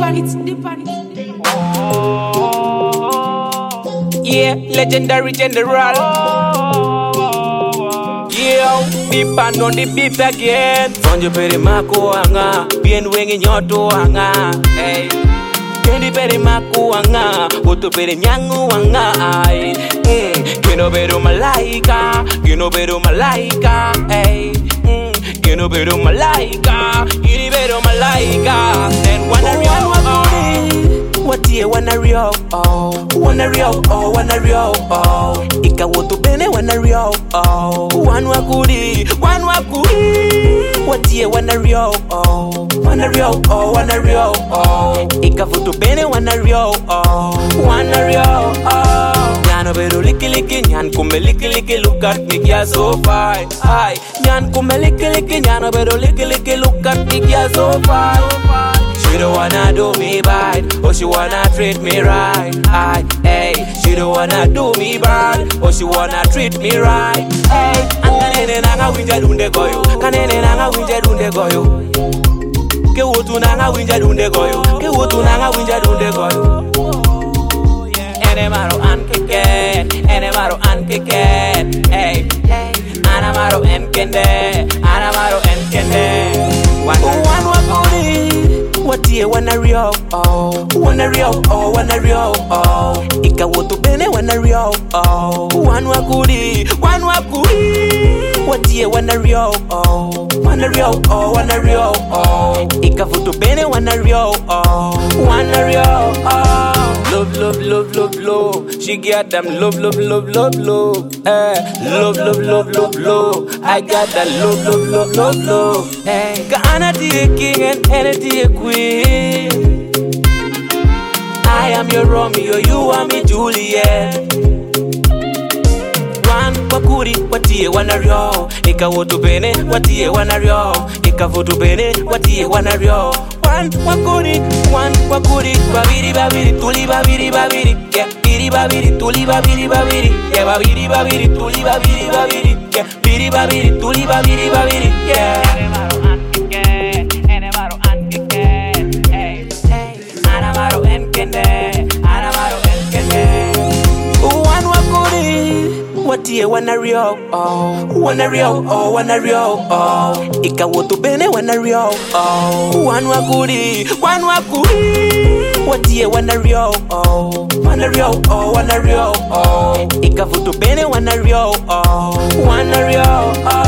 Yeah, legendary general. Yeah, deep and on the beat again. Fonjo peri mako anga, bien wengi nyoto anga. Hey, kendi peri mako anga, uto peri nyangu anga. Ay, kino beru malaika, kino beru malaika. Hey, kino beru malaika, kini beru malaika. Then wanna Watie wanna rio, oh, wanna rio, oh, wanna rio, oh. Ika wotu bene wanna rio, oh. One wakuri. Watie wanna rio, oh, wanna rio, oh, wanna rio, oh. Ika wotu bene wanna rio, oh, wanna rio, oh. Nyano beru liki, nyan kume liki, look at me, yeah, so fine. Hi, nyan kume liki, nyano beru liki, look at me, yeah, so fine. She don't wanna do me bad, oh she wanna treat me right. Hey, she don't wanna do me bad, oh she wanna treat me right. Hey, kanene nanga winja dunde goyo, kanene nanga winja dunde goyo. Ke wotu nanga winja dunde goyo, ke wotu nanga winja dunde goyo. Enemaro ankeken, enemaro ankeken. Hey, anamaro enkende, anamaro enkende. One wakuri. Watie wanna rio, oh, wanna rio, oh, wanna rio, oh. Ika wotu bene wanna rio, oh. One wakuri. Watie wanna rio, oh, wanna rio, oh, wanna rio, oh. Ika wotu bene wanna rio, oh, wanna rio, oh. Love. She got them love. Love. I got that love. Hey, Ghana the king and energy a queen. I am your Romeo, you are me Juliet. One wakuri, watie wanna rio. Ika wotu bene, watie wanna rio. Ika wotu bene, watie wanna rio. One wakuri, babiri, tuli babiri, yeah, babiri, tuli babiri, yeah, babiri, tuli babiri, yeah, babiri, tuli babiri, yeah. Enemaro ankeke, hey, anamaro enkende. One wakuri, watie wanna rio, oh, wanna rio, oh, wanna rio, oh. Ika wotu bene wanna rio, oh. One wakuri. Watie wanna rio, oh, wanna rio, oh, wanna rio, oh. Ika wotu bene wanna rio, oh, wanna rio, oh.